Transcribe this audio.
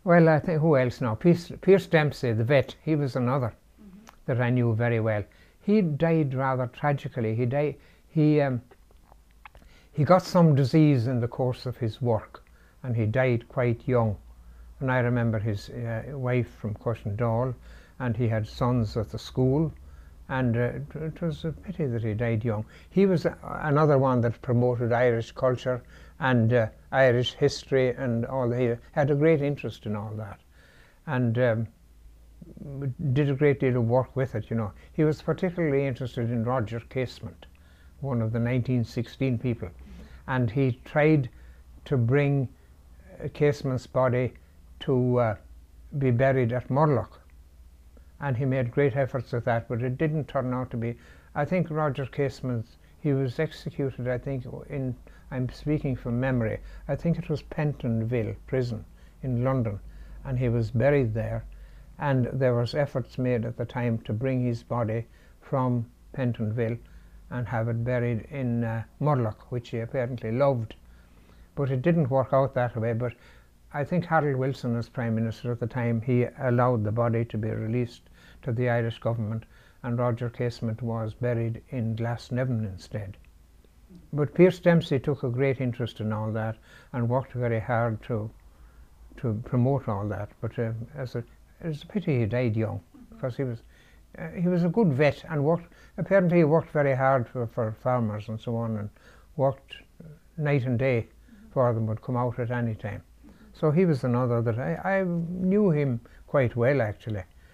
Well, I think who else now? Pierce Dempsey, the vet, he was another that I knew very well. He died rather tragically. He got some disease in the course of his work, and he died quite young. And I remember his wife from Cushendall, and he had sons at the school, and it was a pity that he died young. He was another one that promoted Irish culture and Irish history and all that. He had a great interest in all that, and did a great deal of work with it, you know. He was particularly interested in Roger Casement, one of the 1916 people, and he tried to bring Casement's body to be buried at Murlough, and he made great efforts at that, but it didn't turn out to be. I think Roger Casement, he was executed, I think, in, I'm speaking from memory, I think it was Pentonville prison in London, and he was buried there, and there was efforts made at the time to bring his body from Pentonville and have it buried in Murlough, which he apparently loved. But it didn't work out that way. But I think Harold Wilson, as Prime Minister at the time, he allowed the body to be released to the Irish government, and Roger Casement was buried in Glasnevin instead. But Pierce Dempsey took a great interest in all that and worked very hard to promote all that. But it's a pity he died young, because he was a good vet and apparently he worked very hard for farmers and so on, and worked night and day for them, would come out at any time. So he was another that I knew him quite well, actually.